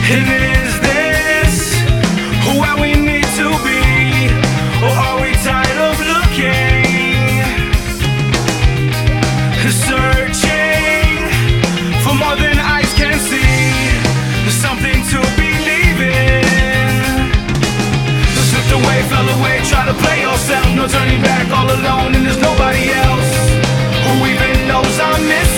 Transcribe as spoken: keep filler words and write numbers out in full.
And is this where we need to be? Or are we tired of looking? Searching for more than eyes can see, something to believe in. Slipped away, fell away, try to play yourself. No turning back, all alone and there's nobody else who even knows I'm missing.